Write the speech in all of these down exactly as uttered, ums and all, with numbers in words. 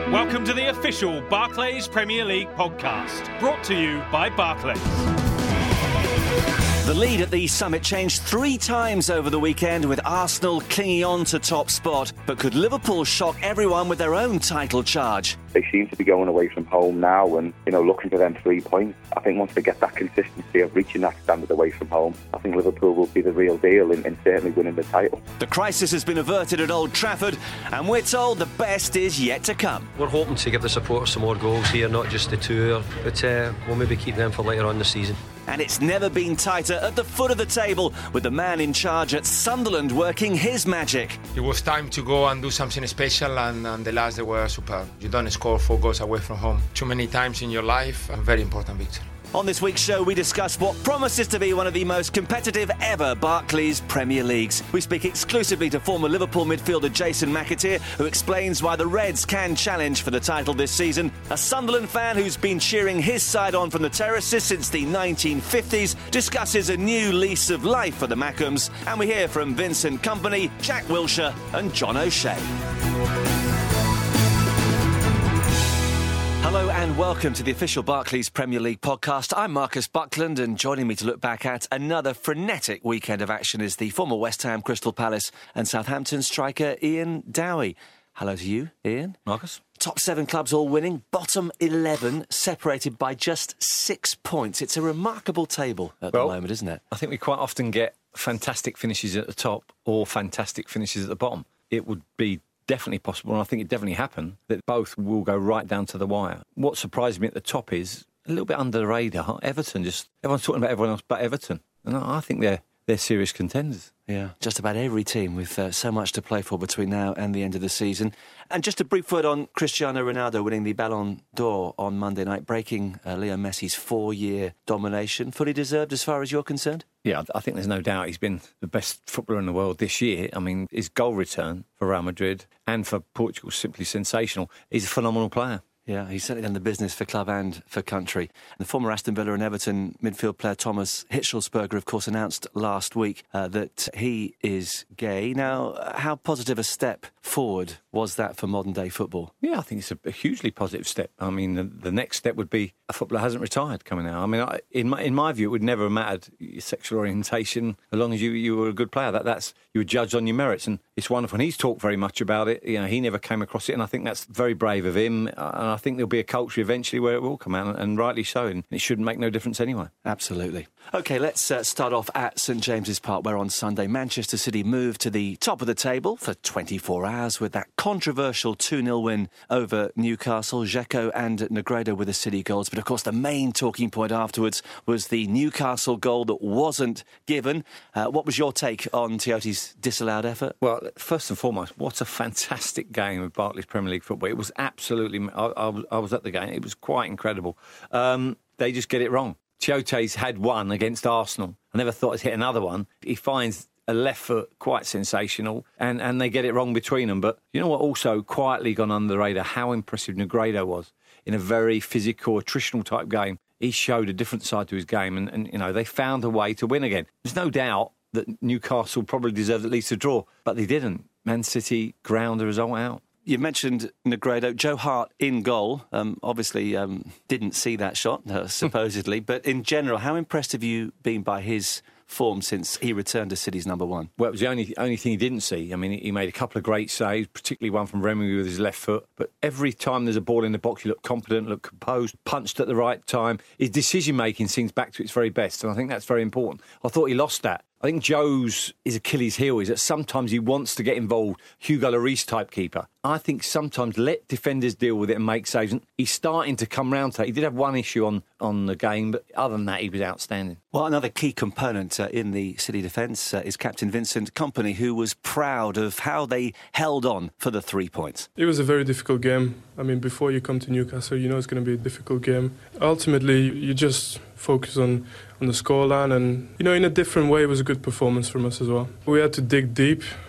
Welcome to the official Barclays Premier League podcast, brought to you by Barclays. The lead at the Summit changed three times over the weekend, with Arsenal clinging on to top spot. But could Liverpool shock everyone with their own title charge? They seem to be going away from home now and, you know, looking for them three points. I think once they get that consistency of reaching that standard away from home, I think Liverpool will be the real deal in, in certainly winning the title. The crisis has been averted at Old Trafford, and we're told the best is yet to come. We're hoping to give the supporters some more goals here, not just the two, but uh, we'll maybe keep them for later on the season. And it's never been tighter at the foot of the table, with the man in charge at Sunderland working his magic. It was time to go and do something special, and, and the last they were superb. You don't score four goals away from home too many times in your life. A very important victory. On this week's show, we discuss what promises to be one of the most competitive ever Barclays Premier Leagues. We speak exclusively to former Liverpool midfielder Jason McAteer, who explains why the Reds can challenge for the title this season. A Sunderland fan who's been cheering his side on from the terraces since the nineteen fifties discusses a new lease of life for the Mackhams. And we hear from Vincent Kompany, Jack Wilshere and John O'Shea. Hello and welcome to the official Barclays Premier League podcast. I'm Marcus Buckland, and joining me to look back at another frenetic weekend of action is the former West Ham, Crystal Palace and Southampton striker Ian Dowie. Hello to you, Ian. Marcus. Top seven clubs all winning, bottom eleven separated by just six points. It's a remarkable table at well, the moment, isn't it? I think we quite often get fantastic finishes at the top or fantastic finishes at the bottom. It would be definitely possible, and I think it definitely happened, that both will go right down to the wire. What surprised me at the top is a little bit under the radar. Everton, just everyone's talking about everyone else but Everton, and I think they're they're serious contenders. Yeah, just about every team with uh, so much to play for between now and the end of the season. And just a brief word on Cristiano Ronaldo winning the Ballon d'Or on Monday night, breaking uh, Leo Messi's four-year domination. Fully deserved as far as you're concerned? Yeah, I think there's no doubt he's been the best footballer in the world this year. I mean, his goal return for Real Madrid and for Portugal is simply sensational. He's a phenomenal player. Yeah, he's certainly done the business for club and for country. The former Aston Villa and Everton midfield player Thomas Hitzlsperger, of course, announced last week uh, that he is gay. Now, how positive a step forward was that for modern-day football? Yeah, I think it's a, a hugely positive step. I mean, the, the next step would be a footballer hasn't retired coming out. I mean, I, in my in my view, it would never have mattered your sexual orientation as long as you, you were a good player. That that's you were judged on your merits, and it's wonderful. And he's talked very much about it. You know, he never came across it, and I think that's very brave of him. And I think there'll be a culture eventually where it will come out, and rightly so, and it shouldn't make no difference anyway. Absolutely. OK, let's uh, start off at St James's Park, where on Sunday Manchester City moved to the top of the table for twenty-four hours with that controversial two nil win over Newcastle. Dzeko and Negredo with the City goals. But of course, the main talking point afterwards was the Newcastle goal that wasn't given. Uh, what was your take on Tiote's disallowed effort? Well, first and foremost, what a fantastic game of Barclays Premier League football. It was absolutely... I, I, I was at the game. It was quite incredible. Um, they just get it wrong. Tiote's had one against Arsenal. I never thought he'd hit another one. He finds a left foot quite sensational, and, and they get it wrong between them. But you know what also quietly gone under the radar? How impressive Negredo was in a very physical, attritional type game. He showed a different side to his game, and, and you know they found a way to win again. There's no doubt that Newcastle probably deserved at least a draw, but they didn't. Man City ground the result out. You mentioned Negredo. Joe Hart in goal. Um, obviously um, didn't see that shot, uh, supposedly. But in general, how impressed have you been by his form since he returned to City's number one? Well, it was the only, only thing he didn't see. I mean, he made a couple of great saves, particularly one from Remy with his left foot. But every time there's a ball in the box, he looked confident, looked composed, punched at the right time. His decision-making seems back to its very best, and I think that's very important. I thought he lost that. I think Joe's his Achilles heel is that sometimes he wants to get involved, Hugo Lloris type keeper. I think sometimes let defenders deal with it and make saves. And he's starting to come round to that. He did have one issue on, on the game, but other than that, he was outstanding. Well, another key component uh, in the City defence uh, is Captain Vincent Kompany, who was proud of how they held on for the three points. It was a very difficult game. I mean, before you come to Newcastle, you know it's going to be a difficult game. Ultimately, you just focus on, on the scoreline, and, you know, in a different way, it was a good performance from us as well. We had to dig deep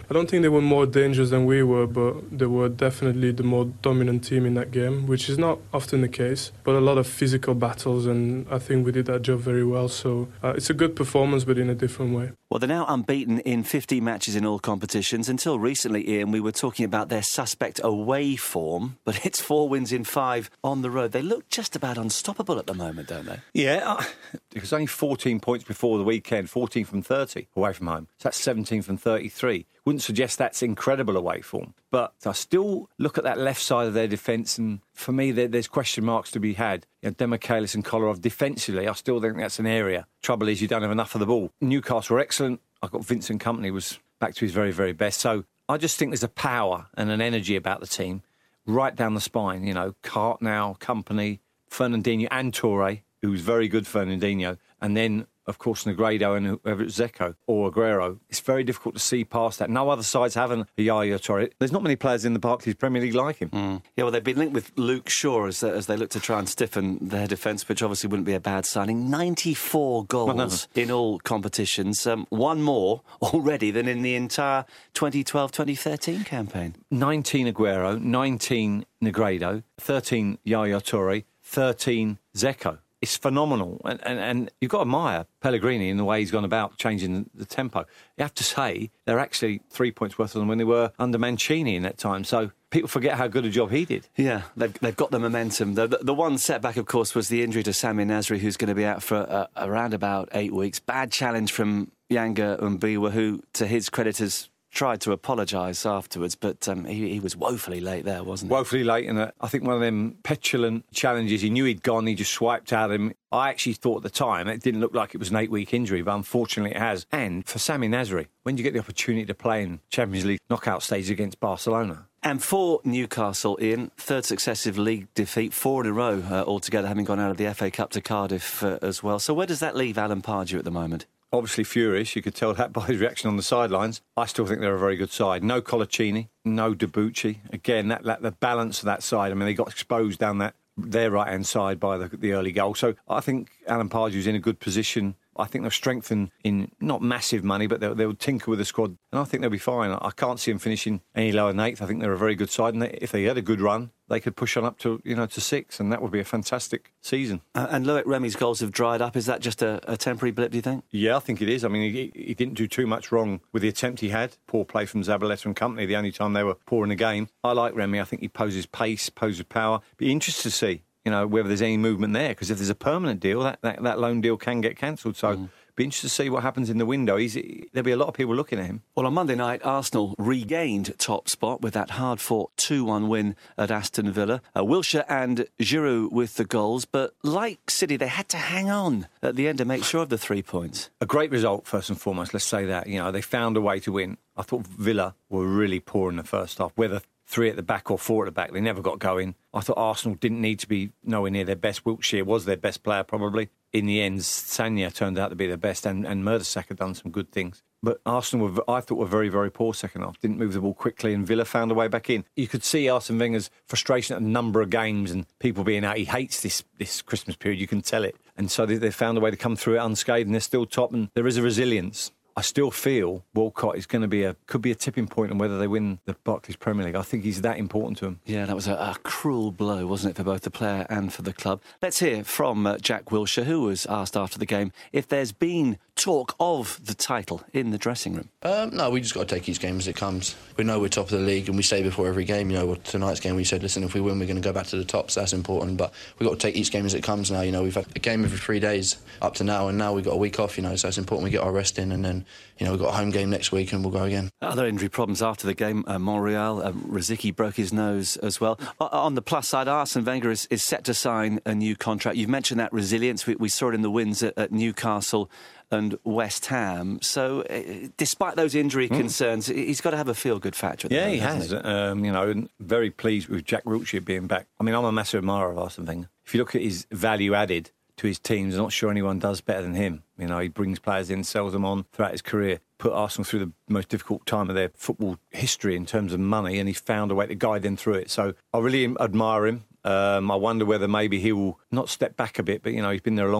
I don't think they were more dangerous than we were, but they were definitely the more dominant team in that game, which is not often the case. But a lot of physical battles, and I think we did that job very well. So uh, it's a good performance, but in a different way. Well, they're now unbeaten in fifteen matches in all competitions. Until recently, Ian, we were talking about their suspect away form, but it's four wins in five on the road. They look just about unstoppable at the moment, don't they? Yeah, uh, it was only fourteen points before the weekend, fourteen from thirty away from home. So that's seventeen from thirty-three. Wouldn't suggest that's incredible away form. But I still look at that left side of their defence, and for me, there, there's question marks to be had. You know, Demichelis and Kolarov defensively, I still think that's an area. Trouble is, you don't have enough of the ball. Newcastle were excellent. I got Vincent Kompany was back to his very, very best. So I just think there's a power and an energy about the team right down the spine. You know, Cartnow, Kompany, Fernandinho and Touré, who's very good, Fernandinho, and then, of course, Negredo and whoever it's Zeko or Aguero. It's very difficult to see past that. No other sides have a Yaya Touré. There's not many players in the Barclays Premier League like him. Mm. Yeah, well, they've been linked with Luke Shaw as, as they look to try and stiffen their defence, which obviously wouldn't be a bad signing. ninety-four goals well, no. in all competitions. Um, one more already than in the entire twenty twelve twenty thirteen campaign. nineteen Aguero, nineteen Negredo, thirteen Yaya Touré, thirteen Zeko. It's phenomenal, and, and, and you've got to admire Pellegrini in the way he's gone about changing the, the tempo. You have to say they're actually three points worth of them when they were under Mancini in that time. So people forget how good a job he did. Yeah, they've, they've got the momentum. The, the, the one setback, of course, was the injury to Samir Nasri, who's going to be out for uh, around about eight weeks. Bad challenge from Yanga Umbiwa, who, to his creditors, tried to apologise afterwards, but um, he, he was woefully late there, wasn't he? Woefully late, and uh, I think one of them petulant challenges. He knew he'd gone, he just swiped at him. I actually thought at the time it didn't look like it was an eight-week injury, but unfortunately it has. And for Samir Nasri, when you get the opportunity to play in Champions League knockout stage against Barcelona. And for Newcastle, Ian, third successive league defeat, four in a row uh, altogether, having gone out of the F A Cup to Cardiff uh, as well. So where does that leave Alan Pardew at the moment? Obviously furious, you could tell that by his reaction on the sidelines. I still think they're a very good side. No Colaccini, no Debuchy. Again, that, that the balance of that side, I mean, they got exposed down that their right-hand side by the, the early goal. So I think Alan Pardew's in a good position. I think they'll strengthen in not massive money, but they'll, they'll tinker with the squad, and I think they'll be fine. I can't see them finishing any lower than eighth. I think they're a very good side, and they, if they had a good run, they could push on up to you know to six, and that would be a fantastic season. Uh, and Loic Remy's goals have dried up. Is that just a, a temporary blip, do you think? Yeah, I think it is. I mean, he, he didn't do too much wrong with the attempt he had. Poor play from Zabaleta and Kompany, the only time they were poor in the game. I like Remy. I think he poses pace, poses power. Be interested to see, you know, whether there's any movement there, because if there's a permanent deal, that, that, that loan deal can get cancelled. So. Mm. Be interested to see what happens in the window. He's, there'll be a lot of people looking at him. Well, on Monday night, Arsenal regained top spot with that hard-fought two one win at Aston Villa. Uh, Wilshere and Giroud with the goals, but like City, they had to hang on at the end to make sure of the three points. A great result, first and foremost, let's say that. You know, they found a way to win. I thought Villa were really poor in the first half, whether three at the back or four at the back. They never got going. I thought Arsenal didn't need to be nowhere near their best. Wilshere was their best player, probably. In the end, Sagna turned out to be their best, and, and Mertesacker done some good things. But Arsenal, were, I thought, were very, very poor second half. Didn't move the ball quickly, and Villa found a way back in. You could see Arsene Wenger's frustration at a number of games and people being out. He hates this, this Christmas period, you can tell it. And so they, they found a way to come through it unscathed, and they're still top, and there is a resilience. I still feel Walcott is going to be a could be a tipping point on whether they win the Barclays Premier League. I think he's that important to them. Yeah, that was a, a cruel blow, wasn't it, for both the player and for the club. Let's hear from uh, Jack Wilshere, who was asked after the game if there's been talk of the title in the dressing room. Um, no, we just got to take each game as it comes. We know we're top of the league, and we say before every game, you know, tonight's game we said, listen, if we win, we're going to go back to the top, so that's important. But we've got to take each game as it comes now. You know, we've had a game every three days up to now, and now we've got a week off, you know, so it's important we get our rest in, and then, you know, we've got a home game next week and we'll go again. Other injury problems after the game, uh, Monreal, uh, Rosicky broke his nose as well. Uh, on the plus side, Arsene Wenger is, is set to sign a new contract. You've mentioned that resilience. We, we saw it in the wins at, at Newcastle and West Ham. So, uh, despite those injury mm. concerns, he's got to have a feel-good factor. At the yeah, moment, he has. He? Um, you know, very pleased with Jack Wilshere being back. I mean, I'm a massive admirer of Arsene Wenger. If you look at his value added to his teams, I'm not sure anyone does better than him. You know, he brings players in, sells them on throughout his career, put Arsenal through the most difficult time of their football history in terms of money, and he's found a way to guide them through it. So I really admire him. Um, I wonder whether maybe he will not step back a bit, but, you know, he's been there a long while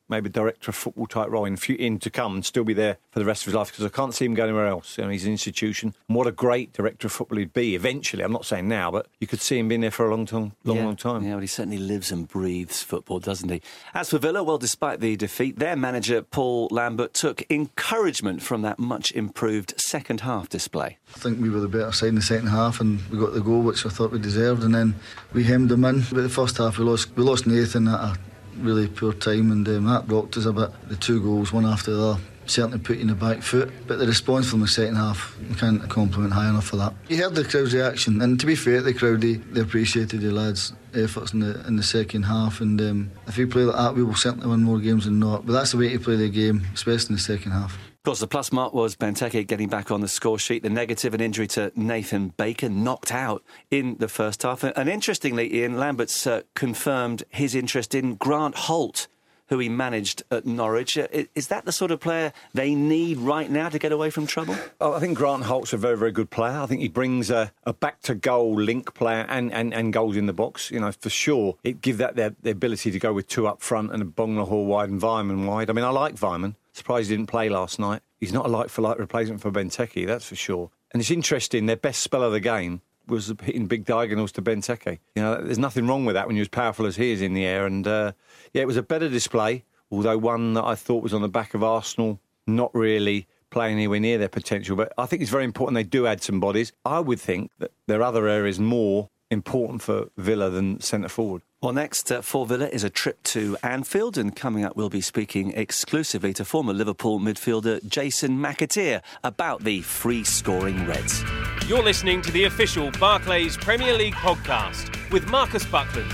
maybe a director of football type role in, few, in to come and still be there for the rest of his life, because I can't see him going anywhere else. You know, he's an institution. And what a great director of football he'd be eventually. I'm not saying now, but you could see him being there for a long time. Long, yeah. long time. Yeah, well, he certainly lives and breathes football, doesn't he? As for Villa, well, despite the defeat, their manager, Paul Lambert, took encouragement from that much improved second half display. I think we were the better side in the second half, and we got the goal, which I thought we deserved, and then we hemmed them in. But the first half, we lost, we lost Nathan at a really poor time, and um, that rocked us a bit. The two goals, one after the other, certainly put you in the back foot, but the response from the second half, we can't compliment high enough for that. You heard the crowd's reaction, and to be fair to the crowd, they, they appreciated the lads' efforts in the in the second half, and um, if we play like that, we will certainly win more games than not. But that's the way to play the game, especially in the second half. Of course, the plus mark was Benteke getting back on the score sheet. The negative, an injury to Nathan Baker, knocked out in the first half. And interestingly, Ian, Lambert's uh, confirmed his interest in Grant Holt, who he managed at Norwich. Is that the sort of player they need right now to get away from trouble? Oh, I think Grant Holt's a very, very good player. I think he brings a, a back-to-goal link player and, and, and goals in the box. You know, for sure, it give that their, their ability to go with two up front and a Bonglahor wide and Weimann wide. I mean, I like Weimann. Surprised he didn't play last night. He's not a like-for-like replacement for Benteke, that's for sure. And it's interesting, their best spell of the game was hitting big diagonals to Benteke. You know, there's nothing wrong with that when you're as powerful as he is in the air. And, uh, yeah, it was a better display, although one that I thought was on the back of Arsenal, not really playing anywhere near their potential. But I think it's very important they do add some bodies. I would think that there are other areas more important for Villa than centre-forward. Well, next uh, for Villa is a trip to Anfield, and coming up we'll be speaking exclusively to former Liverpool midfielder Jason McAteer about the free-scoring Reds. You're listening to the official Barclays Premier League podcast with Marcus Buckland.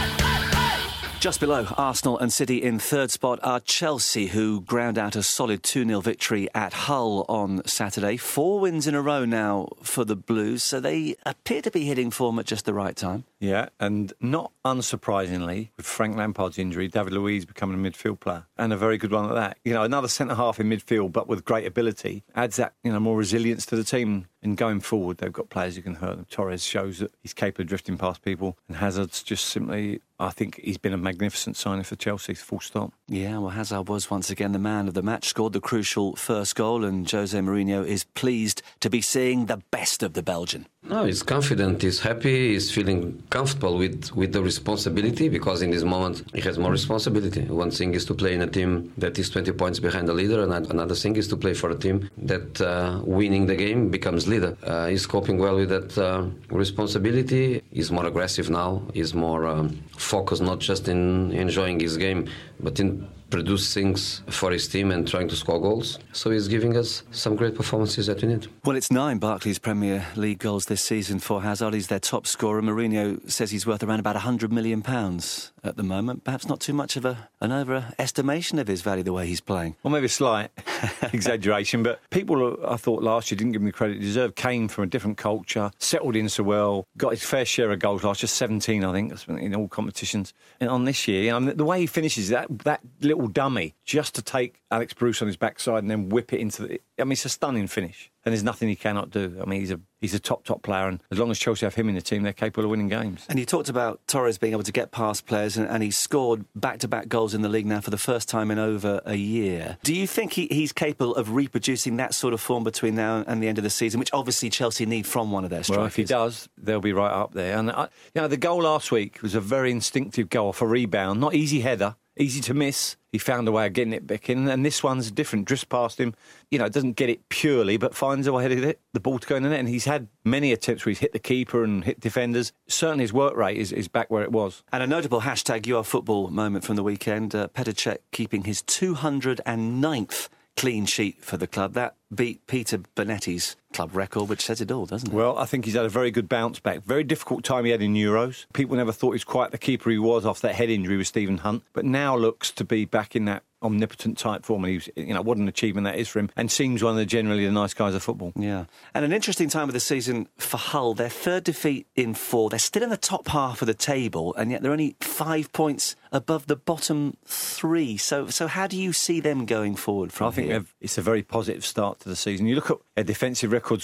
Just below Arsenal and City in third spot are Chelsea, who ground out a solid two nil victory at Hull on Saturday. Four wins in a row now for the Blues, so they appear to be hitting form at just the right time. Yeah, and not unsurprisingly, with Frank Lampard's injury, David Luiz becoming a midfield player, and a very good one at that. You know, another centre-half in midfield, but with great ability, adds that, you know, more resilience to the team. And going forward, they've got players who can hurt them. Torres shows that he's capable of drifting past people, and Hazard's just simply, I think he's been a magnificent signing for Chelsea, full stop. Yeah, well, Hazard was once again the man of the match, scored the crucial first goal, and Jose Mourinho is pleased to be seeing the best of the Belgian. No, he's confident, he's happy, he's feeling comfortable with, with the responsibility, because in this moment he has more responsibility. One thing is to play in a team that is twenty points behind the leader, and another thing is to play for a team that uh, winning the game becomes leader. Uh, he's coping well with that uh, responsibility. He's more aggressive now, he's more um, focused not just in enjoying his game, but in produce things for his team and trying to score goals. So he's giving us some great performances that we need. Well, it's nine Barclays Premier League goals this season for Hazard. He's their top scorer. Mourinho says he's worth around about one hundred million pounds at the moment. Perhaps not too much of a, an overestimation of his value the way he's playing. Well, maybe a slight exaggeration, but people, I thought last year, didn't give him the credit he deserved. Came from a different culture, settled in so well, got his fair share of goals last year, seventeen, I think, in all competitions. And on this year, you know, the way he finishes, that that little dummy, just to take Alex Bruce on his backside and then whip it into the... I mean, it's a stunning finish. And there's nothing he cannot do. I mean, he's a he's a top, top player. And as long as Chelsea have him in the team, they're capable of winning games. And you talked about Torres being able to get past players, and, and he's scored back-to-back goals in the league now for the first time in over a year. Do you think he, he's capable of reproducing that sort of form between now and the end of the season, which obviously Chelsea need from one of their strikers? Well, if he does, they'll be right up there. And, I, you know, the goal last week was a very instinctive goal off a rebound. Not easy header, easy to miss. He found a way of getting it back in, and this one's different. Drifts past him, you know, doesn't get it purely, but finds a way to get the ball to go in the net. And he's had many attempts where he's hit the keeper and hit defenders. Certainly his work rate is, is back where it was. And a notable hashtag You Are Football moment from the weekend, uh, Petr Cech keeping his two hundred ninth clean sheet for the club. That beat Peter Bonetti's club record, which says it all, doesn't it? Well, I think he's had a very good bounce back. Very difficult time he had in Euros. People never thought he was quite the keeper he was off that head injury with Stephen Hunt, but now looks to be back in that omnipotent type form. And he was, you know, what an achievement that is for him, and seems one of the generally the nice guys of football. Yeah. And an interesting time of the season for Hull. Their third defeat in four. They're still in the top half of the table, and yet they're only five points above the bottom three. So so how do you see them going forward from I think here? it's a very positive start to the season. You look at their defensive record's good.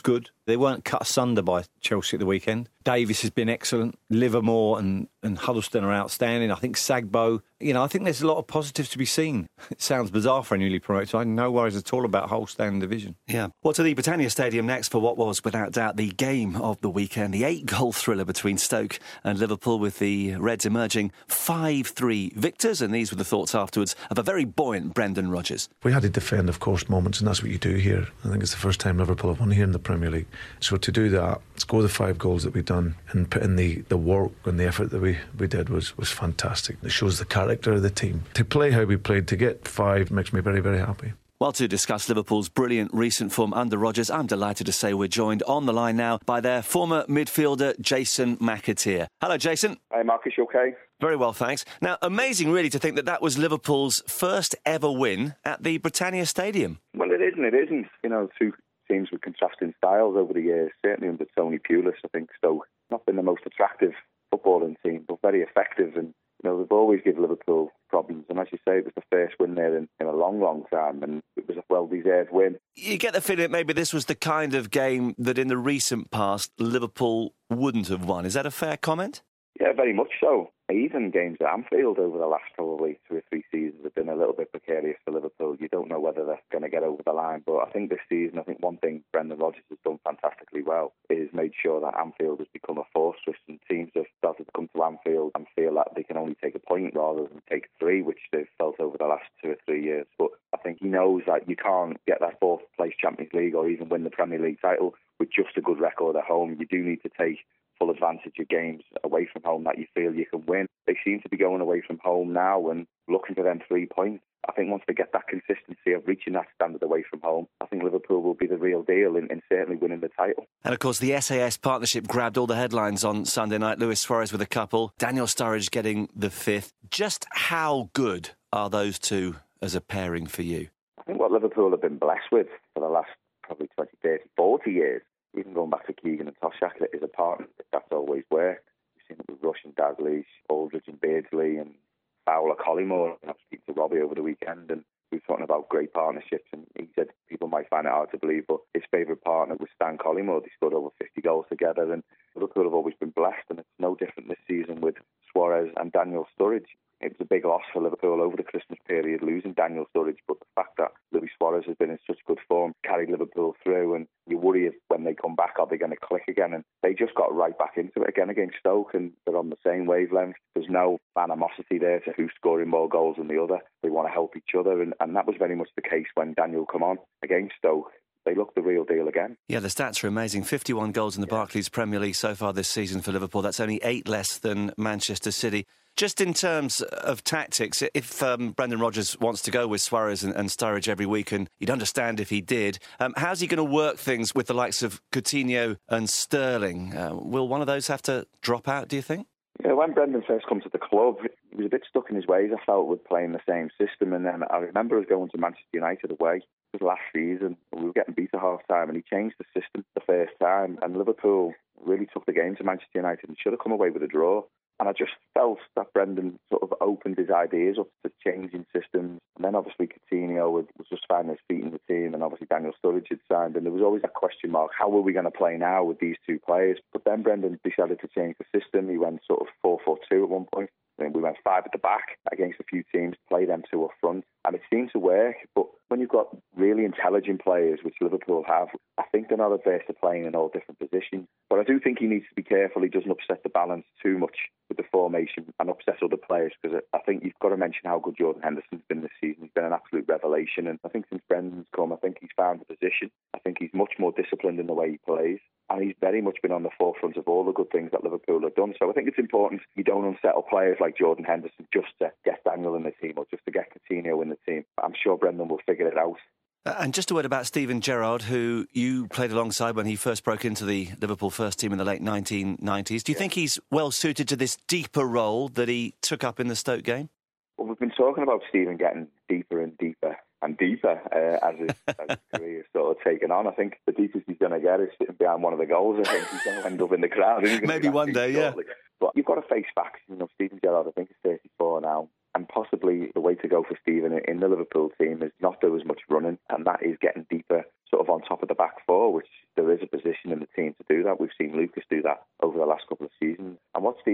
They weren't cut asunder by Chelsea at the weekend. Davis has been excellent. Livermore and, and Huddleston are outstanding. I think Sagbo, you know, I think there's a lot of positives to be seen. It sounds bizarre for a newly promoted side. No worries at all about whole stand division. Yeah. Well, to the Britannia Stadium next for what was, without doubt, the game of the weekend. The eight-goal thriller between Stoke and Liverpool, with the Reds emerging five three victors. And these were the thoughts afterwards of a very buoyant Brendan Rodgers. We had to defend, of course, moments, and that's what you do here. I think it's the first time Liverpool have won here in the Premier League. So to do that, score the five goals that we've done and put in the, the work and the effort that we, we did was, was fantastic. It shows the character of the team. To play how we played, to get five, makes me very, very happy. Well, to discuss Liverpool's brilliant recent form under Rodgers, I'm delighted to say we're joined on the line now by their former midfielder, Jason McAteer. Hello, Jason. Hey, Marcus, you OK? Very well, thanks. Now, amazing, really, to think that that was Liverpool's first ever win at the Britannia Stadium. Well, it isn't, it isn't. You know, two teams with contrasting styles over the years, certainly under Tony Pulis. I think Stoke not been the most attractive footballing team, but very effective. And, you know, they've always given Liverpool problems. And as you say, it was the first win there in, in a long, long time. And it was a well-deserved win. You get the feeling that maybe this was the kind of game that in the recent past Liverpool wouldn't have won. Is that a fair comment? Yeah, very much so. Even games at Anfield over the last probably two or three seasons have been a little bit precarious for Liverpool. You don't know whether they're going to get over the line. But I think this season, I think one thing Brendan Rodgers has done fantastically well is made sure that Anfield has become a fortress, and teams have started to come to Anfield and feel that they can only take a point rather than take three, which they've felt over the last two or three years. But I think he knows that you can't get that fourth place Champions League or even win the Premier League title with just a good record at home. You do need to take full advantage of games away from home that you feel you can win. They seem to be going away from home now and looking for them three points. I think once they get that consistency of reaching that standard away from home, I think Liverpool will be the real deal in, in certainly winning the title. And of course, the S A S partnership grabbed all the headlines on Sunday night. Luis Suarez with a couple, Daniel Sturridge getting the fifth. Just how good are those two as a pairing for you? I think what Liverpool have been blessed with for the last probably twenty, thirty, forty years, even going back to Keegan and Toshak, is a partner that's always worked. We've seen it with Rush and Dalglish, Aldridge and Beardsley, and Fowler, Collymore. I was speaking to Robbie over the weekend, and we were talking about great partnerships, and he said people might find it hard to believe, but his favourite partner was Stan Collymore. They scored over fifty goals together, and Liverpool have always been blessed, and it's no different this season with Suarez and Daniel Sturridge. It was a big loss for Liverpool over the Christmas period, losing Daniel Sturridge, but the fact that Luis Suarez has been in such good form carried Liverpool through, and you worry if when they come back, are they going to click again? And they just got right back into it again against Stoke, and they're on the same wavelength. There's no animosity there to who's scoring more goals than the other. They want to help each other, and, and that was very much the case when Daniel come on against Stoke. They look the real deal again. Yeah, the stats are amazing. fifty-one goals in the yeah. Barclays Premier League so far this season for Liverpool. That's only eight less than Manchester City. Just in terms of tactics, if um, Brendan Rodgers wants to go with Suarez and, and Sturridge every week, and you'd understand if he did, um, how's he going to work things with the likes of Coutinho and Sterling? Uh, will one of those have to drop out, do you think? Yeah, when Brendan first come to the club, he was a bit stuck in his ways, I felt, with playing the same system. And then I remember us going to Manchester United away. It was last season. We were getting beat at half-time, and he changed the system the first time. And Liverpool really took the game to Manchester United and should have come away with a draw. And I just felt that Brendan sort of opened his ideas up to changing systems. And then obviously Coutinho was just finding his feet in the team, and obviously Daniel Sturridge had signed. And there was always that question mark, how are we going to play now with these two players? But then Brendan decided to change the system. He went sort of four four two at one point. And we went five at the back against a few teams, play them two up front. And it seemed to work. But when you've got really intelligent players, which Liverpool have, I think they're not averse to playing in all different positions. But I do think he needs to be careful he doesn't upset the balance too much with the formation and upset other players, because I think you've got to mention how good Jordan Henderson's been this season. He's been an absolute revelation, and I think since Brendan's come, I think he's found a position. I think he's much more disciplined in the way he plays, and he's very much been on the forefront of all the good things that Liverpool have done. So I think it's important you don't unsettle players like Jordan Henderson just to get Daniel in the team or just to get Coutinho in the team. I'm sure Brendan will figure it out. Uh, and just a word about Steven Gerrard, who you played alongside when he first broke into the Liverpool first team in the late nineteen nineties. Do you yeah. think he's well suited to this deeper role that he took up in the Stoke game? Well, we've been talking about Steven getting deeper and deeper and deeper uh, as, his, as his career is sort of taken on. I think the deepest he's going to get is sitting behind one of the goals. I think he's going to end up in the crowd. Maybe one day, shortly. yeah. But you've got to face facts. You know, Steven Gerrard, I think, is thirty-four now. And possibly the way to go for Steven in the Liverpool team is not do as much running, and that is getting deeper sort of on top of the back four, which there is a position in the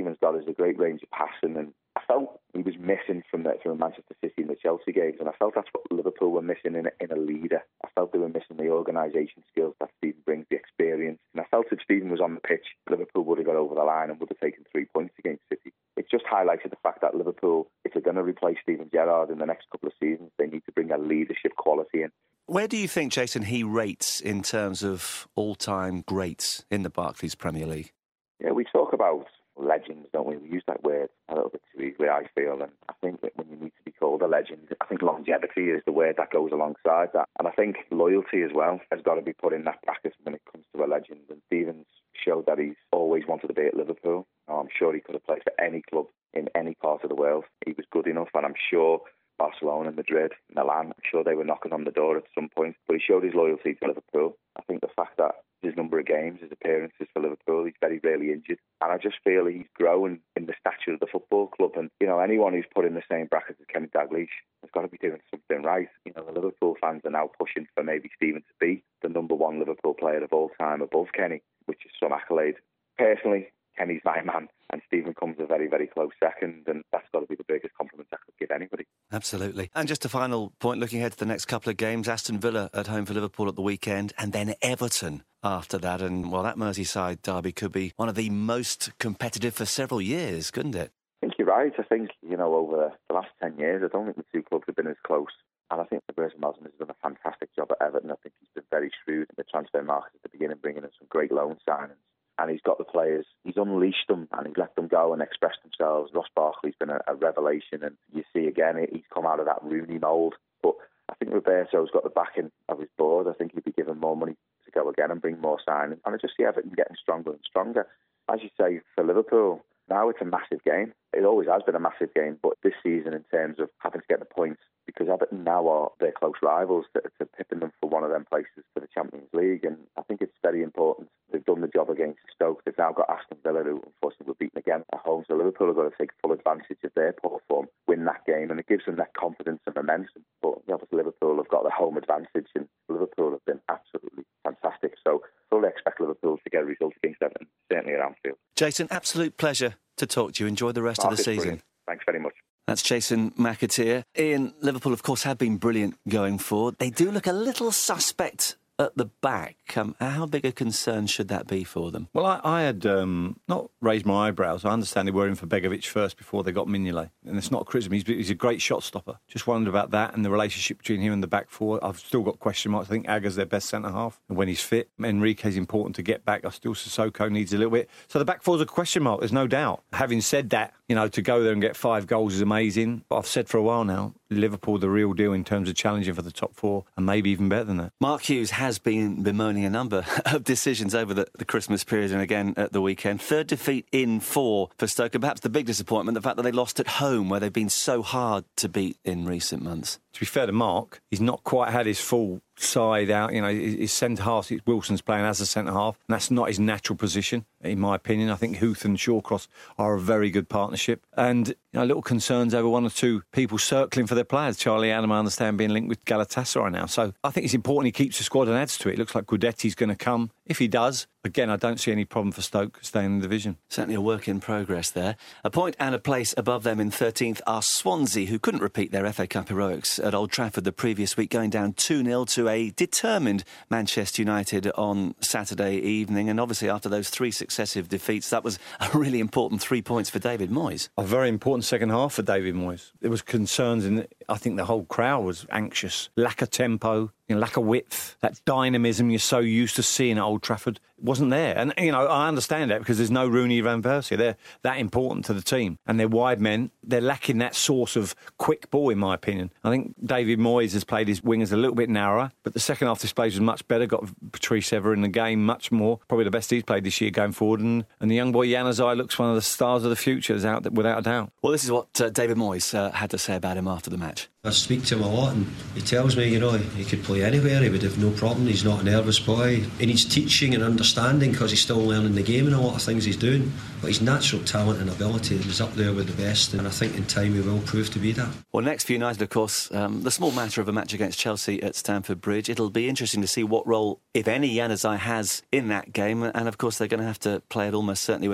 Stephen's got is a great range of passing, and I felt he was missing from the, from Manchester City and the Chelsea games, and I felt that's what Liverpool were missing in a, in a leader. I felt they were missing the organisation skills that Stephen brings, the experience, and I felt if Stephen was on the pitch, Liverpool would have got over the line and would have taken three points against City. It just highlighted the fact that Liverpool, if they're going to replace Steven Gerrard in the next couple of seasons, they need to bring a leadership quality in. Where do you think, Jason, he rates in terms of all-time greats in the Barclays Premier League? Yeah, we talk about legends, don't we? We use that word a little bit too easily, I feel, and I think that when you need to be called a legend, I think longevity is the word that goes alongside that, and I think loyalty as well has got to be put in that bracket when it comes to a legend, and Stevens showed that he's always wanted to be at Liverpool. I'm sure he could have played for any club in any part of the world. He was good enough, and I'm sure Barcelona, Madrid, Milan, I'm sure they were knocking on the door at some point, but he showed his loyalty to Liverpool. I think the fact that his number of games, his appearances for Liverpool, he's very rarely injured, and I just feel he's grown in the stature of the football club, and you know, anyone who's put in the same bracket as Kenny Dalglish has got to be doing something right. You know, the Liverpool fans are now pushing for maybe Stephen to be the number one Liverpool player of all time above Kenny, which is some accolade. Personally, Kenny's my man, and Stephen comes a very, very close second, and that's got to be the biggest compliment I could give anybody. Absolutely. And just a final point, looking ahead to the next couple of games, Aston Villa at home for Liverpool at the weekend, and then Everton after that. And, well, that Merseyside derby could be one of the most competitive for several years, couldn't it? I think you're right. I think, you know, over the last ten years, I don't think the two clubs have been as close. And I think Roberto Martinez has done a fantastic job at Everton. I think he's been very shrewd in the transfer market at the beginning, bringing in some great loan signings. And he's got the players, he's unleashed them and he's let them go and express themselves. Ross Barkley's been a, a revelation, and you see again, he's come out of that Rooney mould. But I think Roberto's got the backing of his board. I think he'd be given more money to go again and bring more signings. And I just see Everton getting stronger and stronger. As you say, for Liverpool, now it's a massive game. It always has been a massive game, but this season in terms of having to get the points, because Everton now are their close rivals to, to pipping them for one of them places for the Champions League, and I think it's very important. They've done the job against Stoke. They've now got Aston Villa, who unfortunately were beaten again at home, so Liverpool have got to take full advantage of their poor form, win that game, and it gives them that confidence and momentum. But obviously Liverpool have got the home advantage, and Liverpool have been absolutely fantastic, so fully expect Liverpool to get a result against Everton, certainly at Anfield. Jason, absolute pleasure to talk to you. Enjoy the rest Mark, of the season. Brilliant. Thanks very much. That's Jason McAteer. Ian, Liverpool, of course, have been brilliant going forward. They do look a little suspect at the back. Um, how big a concern should that be for them? Well, I, I had um, not raised my eyebrows. I understand they were in for Begovic first before they got Mignolet. And it's not a criticism. He's, he's a great shot stopper. Just wondered about that and the relationship between him and the back four. I've still got question marks. I think Aga's their best centre-half. And when he's fit, Enrique's important to get back. I still Sissoko needs a little bit. So the back four's a question mark, there's no doubt. Having said that, you know, to go there and get five goals is amazing. But I've said for a while now, Liverpool the real deal in terms of challenging for the top four, and maybe even better than that. Mark Hughes has been bemoaning a number of decisions over the, the Christmas period and again at the weekend. Third defeat in four for Stoke, and perhaps the big disappointment, the fact that they lost at home, where they've been so hard to beat in recent months. To be fair to Mark, he's not quite had his full side out. You know, his centre half, Wilson's playing as a centre half, and that's not his natural position, in my opinion. I think Huth and Shawcross are a very good partnership. And, you know, little concerns over one or two people circling for their players. Charlie Adam, I understand, being linked with Galatasaray now. So I think it's important he keeps the squad and adds to it. It looks like Guidetti's going to come. If he does, again, I don't see any problem for Stoke staying in the division. Certainly a work in progress there. A point and a place above them in thirteenth are Swansea, who couldn't repeat their F A Cup heroics at Old Trafford the previous week, going down two nil to a determined Manchester United on Saturday evening. And obviously after those three successive defeats, that was a really important three points for David Moyes. A very important second half for David Moyes. There was concerns in, I think the whole crowd was anxious. Lack of tempo, you know, lack of width, that dynamism you're so used to seeing at Old Trafford wasn't there. And, you know, I understand that because there's no Rooney Van Persie. They're that important to the team. And they're wide men. They're lacking that source of quick ball, in my opinion. I think David Moyes has played his wingers a little bit narrower, but the second half displays was much better. Got Patrice Evra in the game much more. Probably the best he's played this year going forward. And, and the young boy Januzaj looks one of the stars of the future, without a doubt. Well, this is what uh, David Moyes uh, had to say about him after the match. I speak to him a lot and he tells me, you know, he could play anywhere, he would have no problem, he's not a nervous boy. He needs teaching and understanding because he's still learning the game and a lot of things he's doing. But his natural talent and ability is up there with the best, and I think in time he will prove to be that. Well, next for United, of course, um, the small matter of a match against Chelsea at Stamford Bridge. It'll be interesting to see what role, if any, Januzaj has in that game. And of course, they're going to have to play it almost certainly without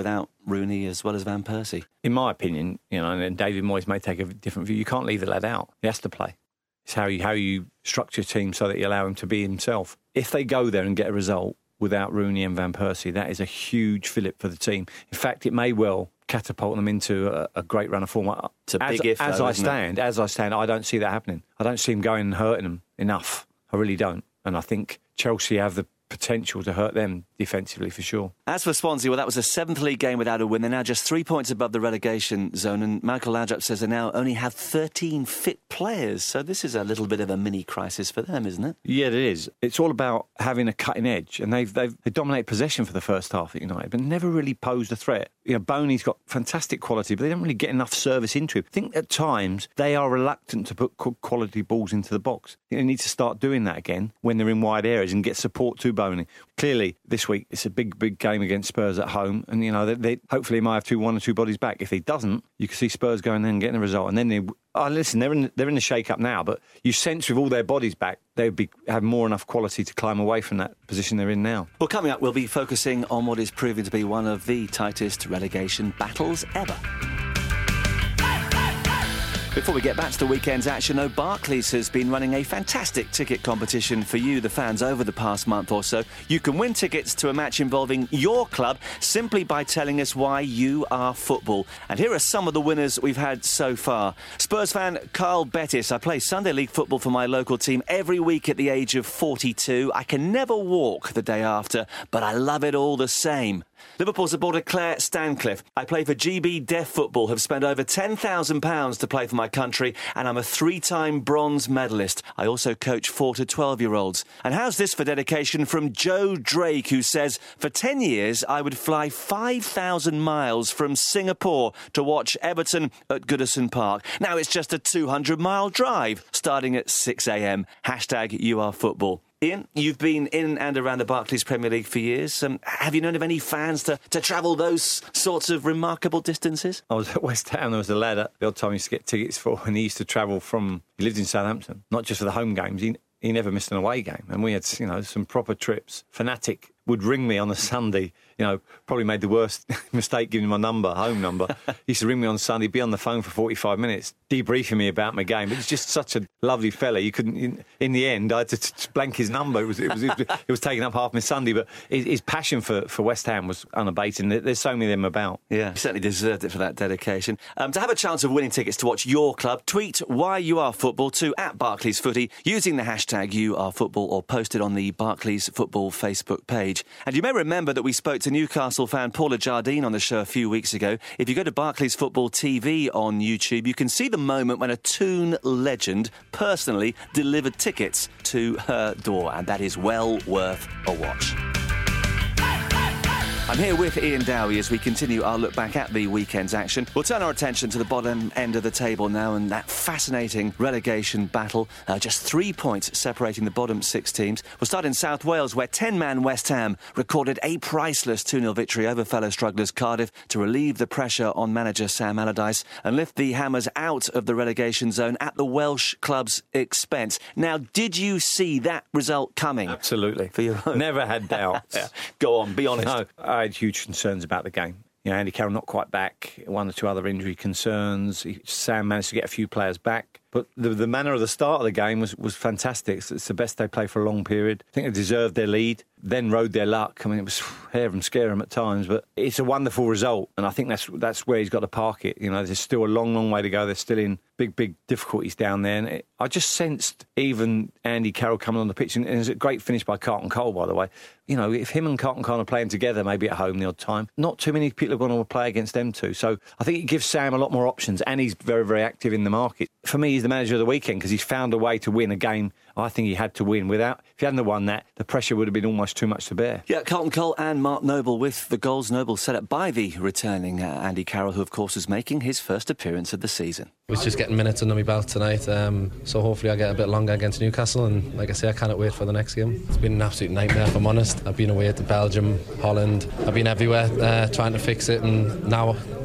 Rooney as well as Van Persie. In my opinion, you know, and David Moyes may take a different view, you can't leave the lad out. He has to play. It's how you, how you structure a team so that you allow him to be himself. If they go there and get a result without Rooney and Van Persie, that is a huge fillip for the team. In fact, it may well catapult them into a, a great run of form. It's a as, big if, as though, I isn't stand, it? as I stand, I don't see that happening. I don't see him going and hurting them enough. I really don't. And I think Chelsea have the potential to hurt them defensively for sure. As for Swansea, well, that was a seventh league game without a win. They're now just three points above the relegation zone, and Michael Laudrup says they now only have thirteen fit players. So this is a little bit of a mini crisis for them, isn't it? Yeah, it is. It's all about having a cutting edge, and they've they've they dominated possession for the first half at United, but never really posed a threat. You know, Boney's got fantastic quality, but they don't really get enough service into it. I think at times they are reluctant to put quality balls into the box. They need to start doing that again when they're in wide areas and get support to Boney. Clearly, this week it's a big, big game against Spurs at home, and you know they, they hopefully he might have two, one or two bodies back. If he doesn't, you can see Spurs going there and getting a result, and then they. Oh, listen, they're in they're in the shake-up now, but you sense with all their bodies back, they'd be have more enough quality to climb away from that position they're in now. Well, coming up, we'll be focusing on what is proving to be one of the tightest relegation battles ever. Before we get back to the weekend's action, though, Barclays has been running a fantastic ticket competition for you, the fans, over the past month or so. You can win tickets to a match involving your club simply by telling us why you are football. And here are some of the winners we've had so far. Spurs fan Carl Bettis. I play Sunday League football for my local team every week at the age of forty-two. I can never walk the day after, but I love it all the same. Liverpool supporter Claire Stancliffe. I play for G B Deaf Football, have spent over ten thousand pounds to play for my country, and I'm a three-time bronze medalist. I also coach four to twelve-year-olds. And how's this for dedication from Joe Drake, who says, for ten years I would fly five thousand miles from Singapore to watch Everton at Goodison Park. Now it's just a two hundred mile drive, starting at six a m. Hashtag you are football. Ian, you've been in and around the Barclays Premier League for years. Um, have you known of any fans to, to travel those sorts of remarkable distances? I was at West Ham. There was a lad at the odd time he used to get tickets for, and he used to travel from... He lived in Southampton, not just for the home games. He, he never missed an away game. And we had, you know, some proper trips. Fanatic would ring me on a Sunday, you know, probably made the worst mistake giving him my number, home number. He used to ring me on Sunday, be on the phone for forty-five minutes, debriefing me about my game. But he's just such a lovely fella. You couldn't, in, in the end, I had to t- blank his number. It was, it was, it was, it was taking up half my Sunday. But his, his passion for, for West Ham was unabated. There's so many of them about. Yeah, he certainly deserved it for that dedication. Um, to have a chance of winning tickets to watch your club, tweet why you are football to at Barclays Footy using the hashtag you are football, or post it on the Barclays Football Facebook page. And you may remember that we spoke to Newcastle fan Paula Jardine on the show a few weeks ago. If you go to Barclays Football T V on YouTube, you can see the moment when a Toon legend personally delivered tickets to her door, and that is well worth a watch. I'm here with Ian Dowie as we continue our look back at the weekend's action. We'll turn our attention to the bottom end of the table now and that fascinating relegation battle. Uh, just three points separating the bottom six teams. We'll start in South Wales, where ten-man West Ham recorded a priceless two nil victory over fellow strugglers Cardiff to relieve the pressure on manager Sam Allardyce and lift the Hammers out of the relegation zone at the Welsh club's expense. Now, did you see that result coming? Absolutely. For your own? Never had doubts. Yeah. Go on, be honest. No, I had huge concerns about the game. You know, Andy Carroll not quite back, one or two other injury concerns. Sam managed to get a few players back. But the, the manner of the start of the game was, was fantastic. It's, it's the best they played for a long period. I think they deserved their lead, then rode their luck. I mean, it was hair and scare them at times, but it's a wonderful result. And I think that's that's where he's got to park it. You know, there's still a long, long way to go. They're still in big, big difficulties down there. And it, I just sensed even Andy Carroll coming on the pitch, and it was a great finish by Carlton Cole, by the way. You know, if him and Carlton Cole are playing together, maybe at home the odd time, not too many people are going to play against them two. So I think it gives Sam a lot more options, and he's very, very active in the market. For me, he's the manager of the weekend because he's found a way to win a game I think he had to win. Without, if he hadn't won that, the pressure would have been almost too much to bear. Yeah, Carlton Cole and Mark Noble with the goals. Noble set up by the returning uh, Andy Carroll, who of course is making his first appearance of the season. We're just getting minutes under my belt tonight, um, so hopefully I get a bit longer against Newcastle, and like I say, I cannot wait for the next game. It's been an absolute nightmare, if I'm honest. I've been away to Belgium, Holland, I've been everywhere uh, trying to fix it, and now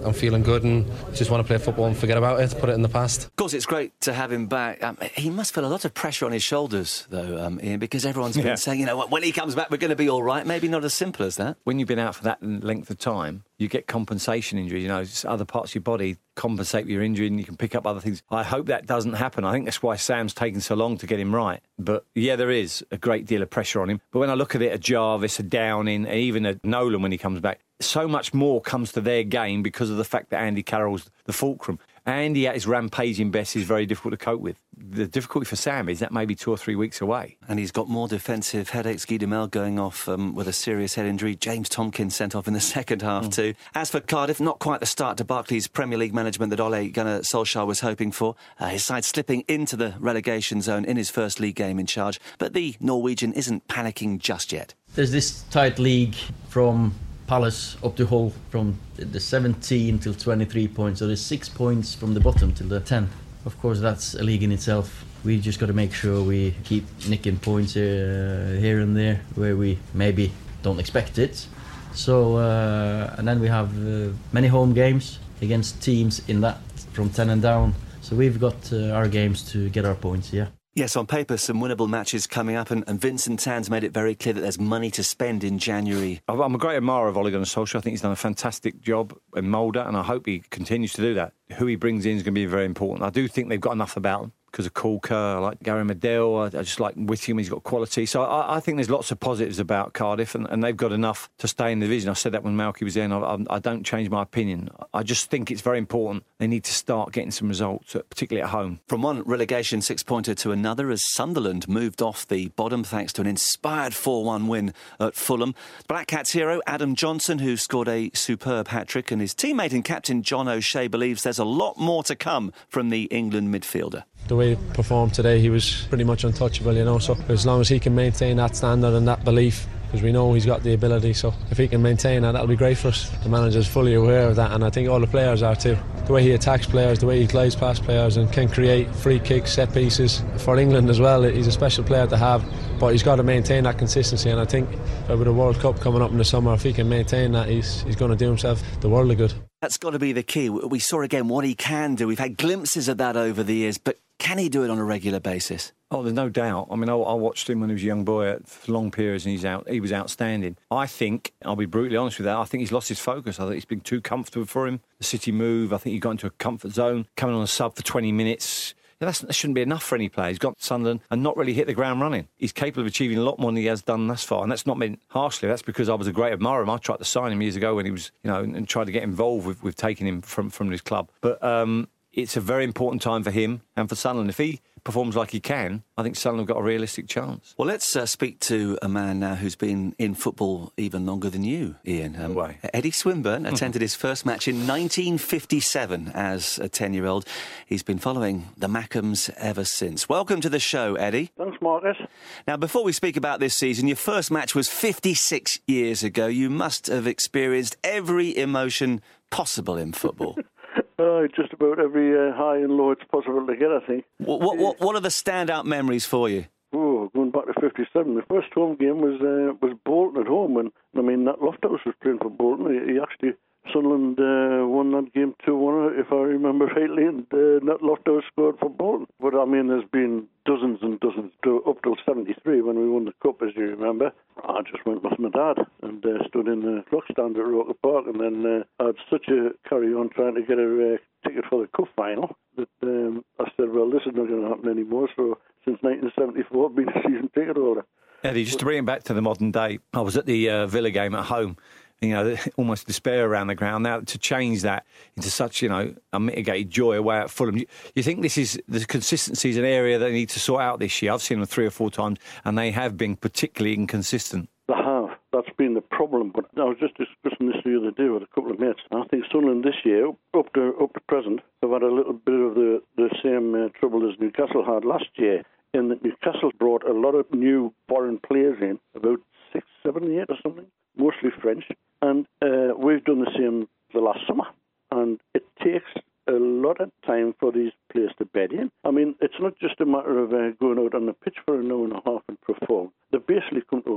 I'm feeling good and just want to play football and forget about it, put it in the past. Of course, it's great to have him back. Um, he must feel a lot of pressure on his shoulders, though, um, Ian, because everyone's been Yeah. saying, you know, when he comes back, we're going to be all right. Maybe not as simple as that. When you've been out for that length of time, you get compensation injuries. You know, just other parts of your body compensate for your injury and you can pick up other things. I hope that doesn't happen. I think that's why Sam's taken so long to get him right. But, yeah, there is a great deal of pressure on him. But when I look at it, a Jarvis, a Downing, and even a Nolan when he comes back, so much more comes to their game because of the fact that Andy Carroll's the fulcrum. Andy at his rampaging best is very difficult to cope with. The difficulty for Sam is that maybe two or three weeks away. And he's got more defensive headaches. Guy Demel going off um, with a serious head injury. James Tompkins sent off in the second half mm. too. As for Cardiff, not quite the start to Barclays Premier League management that Ole Gunnar Solskjaer was hoping for. Uh, his side slipping into the relegation zone in his first league game in charge. But the Norwegian isn't panicking just yet. There's this tight league from Palace up to Hull, from the seventeen till twenty-three points, so there's six points from the bottom till the ten. Of course, that's a league in itself. We just got to make sure we keep nicking points uh, here and there where we maybe don't expect it. So uh, and then we have uh, many home games against teams in that from ten and down, so we've got uh, our games to get our points. Yeah. Yes, on paper, some winnable matches coming up, and, and Vincent Tan's made it very clear that there's money to spend in January. I'm a great admirer of Ole Gunnar Solskjaer. I think he's done a fantastic job in Molde, and I hope he continues to do that. Who he brings in is going to be very important. I do think they've got enough about them because of Corker. I like Gary Medell. I, I just like Whittingham. He's got quality. So I, I think there's lots of positives about Cardiff, and, and they've got enough to stay in the division. I said that when Malky was there, and I, I, I don't change my opinion. I just think it's very important. They need to start getting some results, particularly at home. From one relegation six-pointer to another, as Sunderland moved off the bottom thanks to an inspired four one win at Fulham. Black Cats hero Adam Johnson, who scored a superb hat-trick, and his teammate and captain John O'Shea believes there's a lot more to come from the England midfielder. The way he performed today, he was pretty much untouchable, you know, so as long as he can maintain that standard and that belief, because we know he's got the ability, so if he can maintain that, that'll be great for us. The manager's fully aware of that, and I think all the players are too. The way he attacks players, the way he glides past players and can create free kicks, set pieces. For England as well, he's a special player to have, but he's got to maintain that consistency, and I think with the World Cup coming up in the summer, if he can maintain that, he's, he's going to do himself the world of good. That's got to be the key. We saw again what he can do. We've had glimpses of that over the years, but can he do it on a regular basis? Oh, there's no doubt. I mean, I, I watched him when he was a young boy for long periods, and he's out. He was outstanding. I think, I'll be brutally honest with that, I think he's lost his focus. I think it's been too comfortable for him. The City move, I think he got into a comfort zone, coming on a sub for twenty minutes. Yeah, that's, that shouldn't be enough for any player. He's got Sunderland and not really hit the ground running. He's capable of achieving a lot more than he has done thus far, and that's not meant harshly. That's because I was a great admirer of him. I tried to sign him years ago when he was, you know, and, and tried to get involved with, with taking him from, from his club. But um, it's a very important time for him and for Sunderland. If he performs like he can, I think Sunderland have got a realistic chance. Well, let's uh, speak to a man now who's been in football even longer than you, Ian. Um, Way. Eddie Swinburne attended his first match in nineteen fifty-seven as a ten-year-old. He's been following the Mackems ever since. Welcome to the show, Eddie. Thanks, Marcus. Now, before we speak about this season, your first match was fifty-six years ago. You must have experienced every emotion possible in football. Uh, just about every uh, high and low it's possible to get, I think. What, what, what, what are the standout memories for you? Oh, going back to fifty-seven, the first home game was uh, was Bolton at home, and I mean, Nat Lofthouse was playing for Bolton. He, he actually, Sunderland uh, won that game two one, if I remember rightly, and uh, Nat Lofthouse scored for Bolton. But I mean, there's been dozens and dozens, to, up till seventy-three when we won the Cup, as you remember. I just went with my dad and uh, stood in the clock stand at Roker Park, and then uh, I had such a carry-on trying to get a uh, ticket for the Cup final that um, I said, well, this is not going to happen anymore. So since nineteen seventy-four, I've been a season ticket holder. Eddie, just to bring it back to the modern day, I was at the uh, Villa game at home. You know, almost despair around the ground. Now, to change that into such, you know, unmitigated joy away at Fulham, you, you think this is, the consistency is an area they need to sort out this year. I've seen them three or four times, and they have been particularly inconsistent. They have. That's been the problem. But I was just discussing this the other day with a couple of mates. I think Sunderland this year, up to up to present, have had a little bit of the, the same uh, trouble as Newcastle had last year, in that Newcastle brought a lot of new foreign players in, about six, seven, eight or something, mostly French. And uh, we've done the same the last summer. And it takes a lot of time for these players to bed in. I mean, it's not just a matter of uh, going out on the pitch for an hour and a half and perform. They basically come to a foreign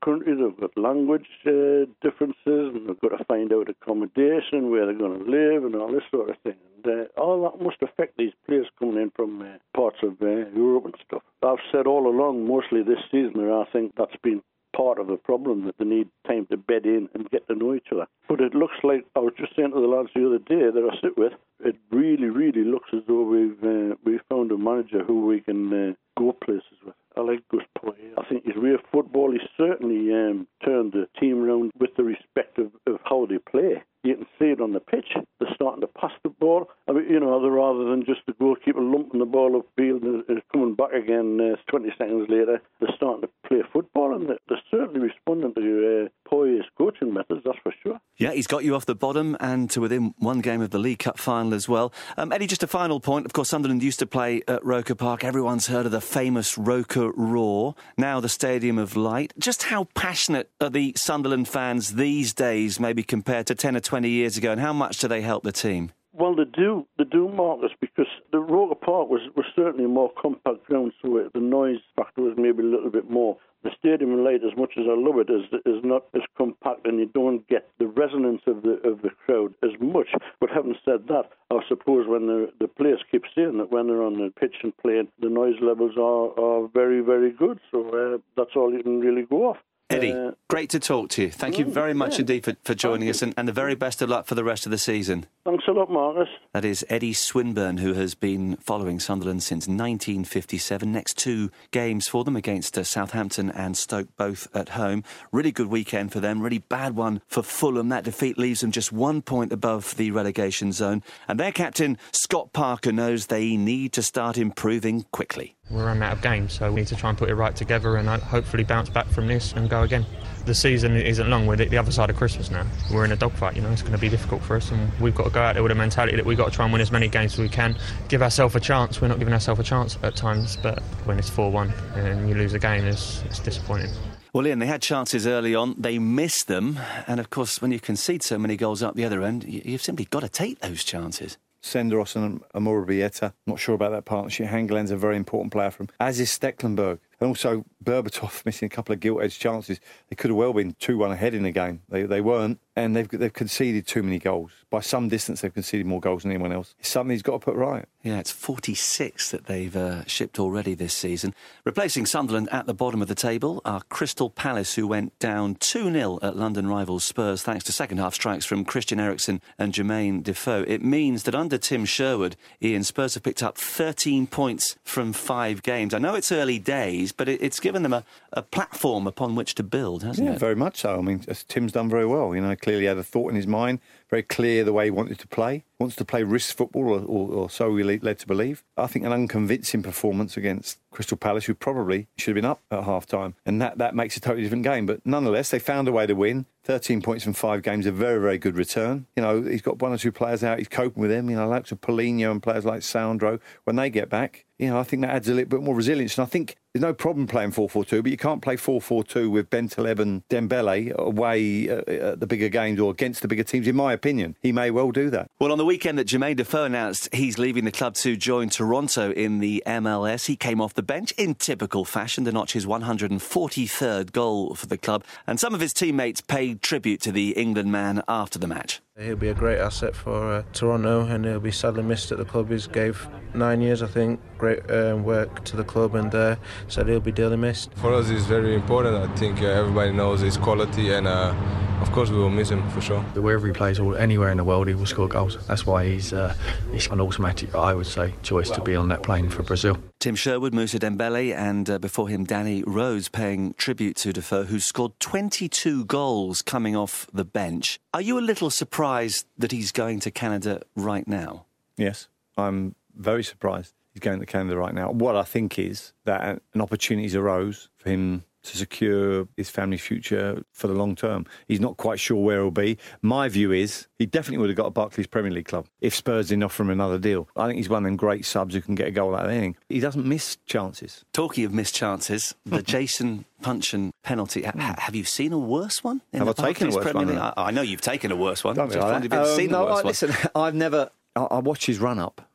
country, they've got language uh, differences, and they've got to find out accommodation, where they're going to live, and all this sort of thing. And uh, all that must affect these players coming in from uh, parts of uh, Europe and stuff. I've said all along, mostly this season, that I think that's been part of the problem, that they need time to bed in and get to know each other. But it looks like, I was just saying to the lads the other day that I sit with, it really, really looks as though we've uh, we found a manager who we can uh, go places with. I like Gus Poyet. I think his way of football, he's certainly um, turned the team around with the respect of, of how they play. You can see it on the pitch. They're starting to pass the ball. I mean, you know, rather than just the goalkeeper lumping the ball upfield and uh, coming back again uh, twenty seconds later, they're starting to play football, and they're, they're certainly responding to uh, Poyet's coaching methods, that's for sure. Yeah, he's got you off the bottom and to within one game of the League Cup final as well. Um, Eddie, just a final point. Of course, Sunderland used to play at Roker Park. Everyone's heard of the famous Roker Roar, now the Stadium of Light. Just how passionate are the Sunderland fans these days, maybe compared to ten or twenty years ago, and how much do they help the team? Well, they do, they do, Marcus, because the Roker Park was, was certainly a more compact ground, so it, the noise factor was maybe a little bit more. The Stadium of Light, as much as I love it, is is not as compact, and you don't get the resonance of the of the crowd as much. But having said that, I suppose when the the players keep saying that when they're on the pitch and playing, the noise levels are, are very, very good. So uh, that's all you can really go off. Eddie, uh, great to talk to you. Thank you very much yeah. indeed for, for joining us, and, and the very best of luck for the rest of the season. Thanks a lot, Marcus. That is Eddie Swinburne, who has been following Sunderland since nineteen fifty-seven. Next two games for them against uh, Southampton and Stoke, both at home. Really good weekend for them, really bad one for Fulham. That defeat leaves them just one point above the relegation zone. And their captain, Scott Parker, knows they need to start improving quickly. We're running out of games, so we need to try and put it right together and hopefully bounce back from this and go again. The season isn't long, we're the other side of Christmas now. We're in a dogfight, you know, it's going to be difficult for us, and we've got to go out there with a mentality that we've got to try and win as many games as we can, give ourselves a chance. We're not giving ourselves a chance at times, but when it's four one and you lose a game, it's, it's disappointing. Well, Ian, they had chances early on, they missed them, and of course when you concede so many goals up the other end, you've simply got to take those chances. Senderos and Amora Bieta. Not sure about that partnership. Hangeland's a very important player for him, as is Stecklenburg. And also Berbatov missing a couple of gilt-edged chances. They could have well been two one ahead in the game. They they weren't. And they've they've conceded too many goals. By some distance, they've conceded more goals than anyone else. It's something he's got to put right. Yeah, it's forty-six that they've uh, shipped already this season. Replacing Sunderland at the bottom of the table are Crystal Palace, who went down two nil at London rivals Spurs thanks to second-half strikes from Christian Eriksen and Jermaine Defoe. It means that under Tim Sherwood, Ian, Spurs have picked up thirteen points from five games. I know it's early days, but it, it's given them a, a platform upon which to build, hasn't yeah, it? Very much so. I mean, Tim's done very well. You know, clearly had a thought in his mind, very clear the way he wanted to play. Wants to play risk football, or, or, or so we're led to believe. I think an unconvincing performance against Crystal Palace, who probably should have been up at half-time. And that, that makes a totally different game. But nonetheless, they found a way to win. thirteen points from five games, a very, very good return. You know, he's got one or two players out, he's coping with them. You know, like Paulinho and players like Sandro. When they get back, you know, I think that adds a little bit more resilience. And I think there's no problem playing four four two, but you can't play four four two with Bentaleb and Dembele away at the bigger games or against the bigger teams, in my opinion. He may well do that. Well, on the weekend that Jermaine Defoe announced he's leaving the club to join Toronto in the M L S, he came off the bench in typical fashion to notch his one hundred forty-third goal for the club. And some of his teammates paid tribute to the England man after the match. He'll be a great asset for uh, Toronto, and he'll be sadly missed at the club. He's gave nine years, I think, great um, work to the club, and uh, said he'll be dearly missed. For us, it's very important. I think uh, everybody knows his quality, and uh, of course we will miss him for sure. Wherever he plays, or anywhere in the world, he will score goals. That's why he's uh, he's an automatic, I would say, choice to be on that plane for Brazil. Tim Sherwood, Moussa Dembele, and uh, before him Danny Rose paying tribute to Defoe, who scored twenty-two goals coming off the bench. Are you a little surprised that he's going to Canada right now? Yes, I'm very surprised he's going to Canada right now. What I think is that an opportunity arose for him to secure his family's future for the long term. He's not quite sure where he'll be. My view is he definitely would have got a Barclays Premier League club if Spurs didn't offer him another deal. I think he's one of them great subs who can get a goal out of anything. He doesn't miss chances. Talking of missed chances, the Jason Puncheon penalty. Ha- have you seen a worse one? In have the I taken a worse Premier one? I, I know you've taken a worse one. Don't Just like wondered that. if you've um, seen no, a worse I, one. listen, I've never... I, I watched his run-up.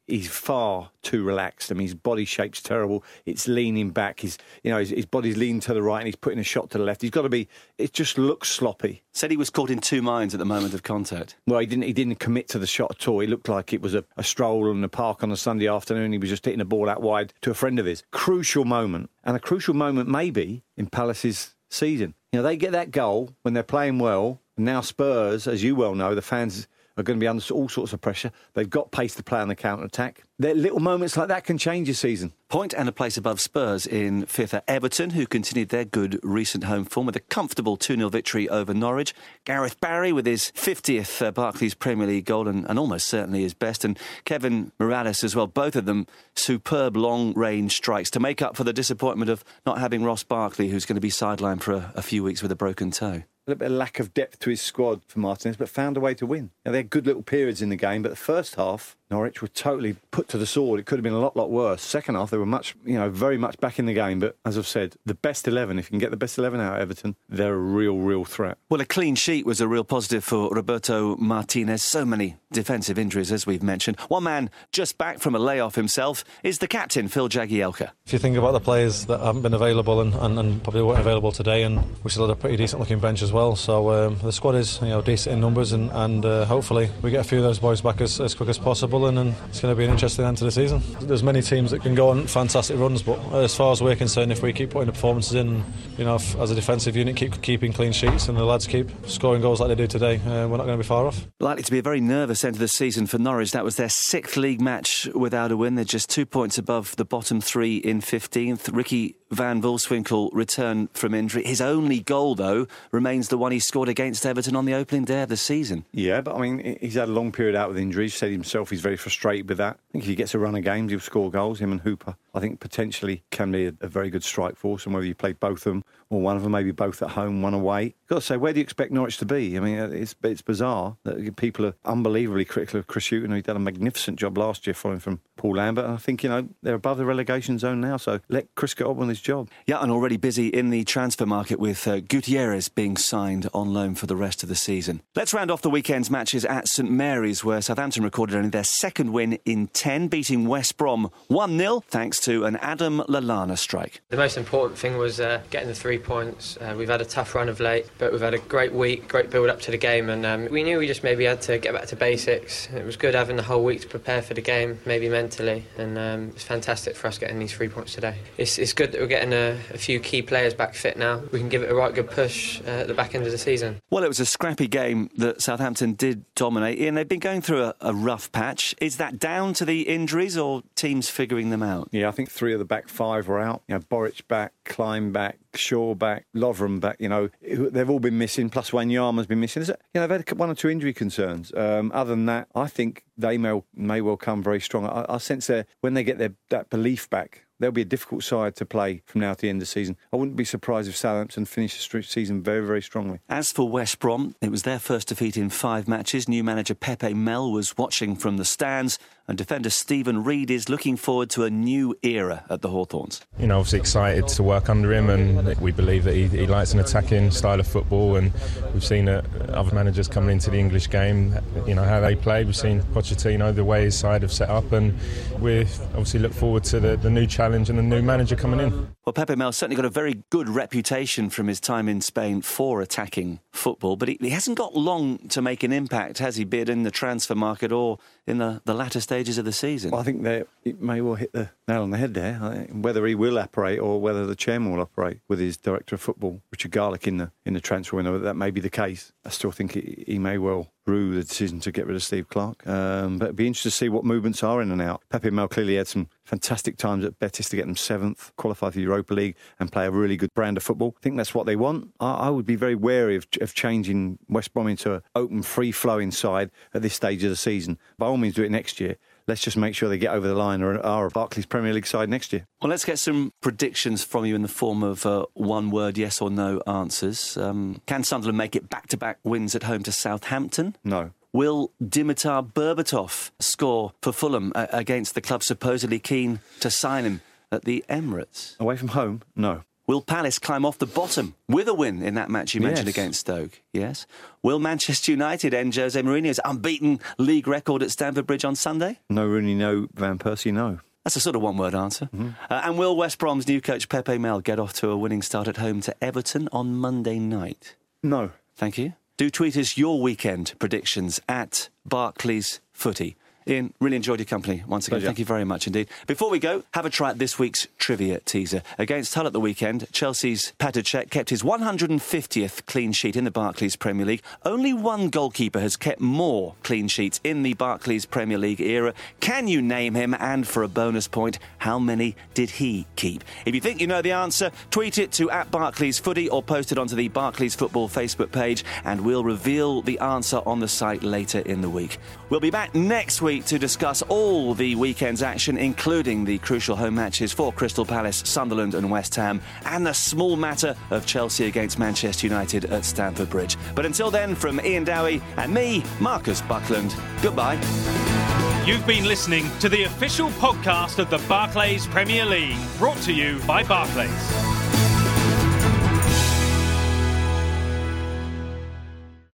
he's far too relaxed. I mean, his body shape's terrible. It's leaning back. His, you know, his, his body's leaning to the right and he's putting a shot to the left. He's got to be... It just looks sloppy. Said he was caught in two minds at the moment of contact. Well, he didn't He didn't commit to the shot at all. He looked like it was a, a stroll in the park on a Sunday afternoon. He was just hitting a ball out wide to a friend of his. Crucial moment. And a crucial moment maybe in Palace's season. You know, they get that goal when they're playing well. And now Spurs, as you well know, the fans are going to be under all sorts of pressure. They've got pace to play on the counter-attack. There, little moments like that can change your season. Point and a place above Spurs in fifth are Everton, who continued their good recent home form with a comfortable two nil victory over Norwich. Gareth Barry with his fiftieth uh, Barclays Premier League goal and, and almost certainly his best. And Kevin Morales as well, both of them superb long-range strikes to make up for the disappointment of not having Ross Barkley, who's going to be sidelined for a, a few weeks with a broken toe. A little bit of lack of depth to his squad for Martinez, but found a way to win. Now, they had good little periods in the game, but the first half, Norwich were totally put to the sword. It could have been a lot, lot worse. Second half, they were much, you know, very much back in the game. But as I've said, the best eleven, if you can get the best eleven out of Everton, they're a real, real threat. Well, a clean sheet was a real positive for Roberto Martinez. So many defensive injuries, as we've mentioned. One man just back from a layoff himself is the captain, Phil Jagielka. If you think about the players that haven't been available and, and, and probably weren't available today, and we still had a pretty decent-looking bench as well. So um, the squad is, you know, decent in numbers, and, and uh, hopefully we get a few of those boys back as, as quick as possible, and, and it's going to be an interesting end to the season. There's many teams that can go on fantastic runs, but as far as we're concerned, if we keep putting the performances in, you know, if, as a defensive unit, keep keeping clean sheets, and the lads keep scoring goals like they do today, uh, we're not going to be far off. Likely to be a very nervous end to the season for Norwich. That was their sixth league match without a win. They're just two points above the bottom three in fifteenth. Ricky Van Wolfswinkel returned from injury. His only goal, though, remains the one he scored against Everton on the opening day of the season. Yeah, but I mean, he's had a long period out with injuries. He said himself he's very frustrated with that. I think if he gets a run of games, he'll score goals. Him and Hooper, I think, potentially can be a, a very good strike force. And whether you play both of them or one of them, maybe both at home, one away. Got to say, where do you expect Norwich to be? I mean, it's it's bizarre that people are unbelievably critical of Chris Hughton. He did a magnificent job last year following from Paul Lambert. And I think, you know, they're above the relegation zone now, so let Chris get on with his job. Yeah, and already busy in the transfer market with uh, Gutierrez being signed on loan for the rest of the season. Let's round off the weekend's matches at St Mary's, where Southampton recorded only their second win in ten, beating West Brom one nil thanks to an Adam Lallana strike. The most important thing was uh, getting the three points. Uh, we've had a tough run of late, but we've had a great week, great build up to the game, and um, we knew we just maybe had to get back to basics. It was good having the whole week to prepare for the game, maybe mentally, and um, it's fantastic for us getting these three points today. It's, it's good that we're getting a, a few key players back fit now. We can give it a right good push uh, at the back end of the season. Well, it was a scrappy game that Southampton did dominate in. They've been going through a, a rough patch. Is that down to the injuries or teams figuring them out? Yeah, I think three of the back five were out. You know, Boric back, Klein back, Shaw back, Lovren back. You know, they've all been missing. Plus, Wanyama's been missing. You know, they've had one or two injury concerns. Um, other than that, I think they may, may well come very strong. I, I sense that when they get their, that belief back, they'll be a difficult side to play from now to the end of the season. I wouldn't be surprised if Southampton finished the season very, very strongly. As for West Brom, it was their first defeat in five matches. New manager Pepe Mel was watching from the stands, and defender Stephen Reid is looking forward to a new era at the Hawthorns. You know, obviously excited to work under him, and we believe that he, he likes an attacking style of football, and we've seen uh, other managers coming into the English game, you know, how they play. We've seen Pochettino, the way his side have set up, and we obviously look forward to the, the new challenge and the new manager coming in. Well, Pepe Mel certainly got a very good reputation from his time in Spain for attacking football, but he, he hasn't got long to make an impact, has he, be it in the transfer market or in the, the latter stages of the season? Well, I think they, it may well hit the nail on the head there. I think whether he will operate or whether the chairman will operate with his director of football, Richard Garlick, in the in the transfer window, that may be the case. I still think he, he may well rue the decision to get rid of Steve Clarke. Um, but it'd be interesting to see what movements are in and out. Pepe Mel clearly had some fantastic times at Betis to get them seventh, qualify for the Europa League and play a really good brand of football. I think that's what they want. I, I would be very wary of, of changing West Brom into an open, free-flowing side at this stage of the season. By all means, do it next year. Let's just make sure they get over the line or are a Barclays Premier League side next year. Well, let's get some predictions from you in the form of uh, one-word yes or no answers. Um, can Sunderland make it back-to-back wins at home to Southampton? No. Will Dimitar Berbatov score for Fulham uh, against the club supposedly keen to sign him at the Emirates? Away from home? No. Will Palace climb off the bottom with a win in that match you mentioned Yes. against Stoke? Yes. Will Manchester United end Jose Mourinho's unbeaten league record at Stamford Bridge on Sunday? No Rooney, no Van Persie, no. That's a sort of one-word answer. Mm-hmm. Uh, and will West Brom's new coach Pepe Mel get off to a winning start at home to Everton on Monday night? No. Thank you. Do tweet us your weekend predictions at Barclays Footy. Ian, really enjoyed your company once again. Pleasure. Thank you very much indeed. Before we go, have a try at this week's trivia teaser. Against Hull at the weekend, Chelsea's Petr Cech kept his one hundred fiftieth clean sheet in the Barclays Premier League. Only one goalkeeper has kept more clean sheets in the Barclays Premier League era. Can you name him? And for a bonus point, how many did he keep? If you think you know the answer, tweet it to at Barclays Footy or post it onto the Barclays Football Facebook page, and we'll reveal the answer on the site later in the week. We'll be back next week to discuss all the weekend's action, including the crucial home matches for Crystal Palace, Sunderland and West Ham, and the small matter of Chelsea against Manchester United at Stamford Bridge. But until then, from Ian Dowie and me, Marcus Buckland, goodbye. You've been listening to the official podcast of the Barclays Premier League, brought to you by Barclays.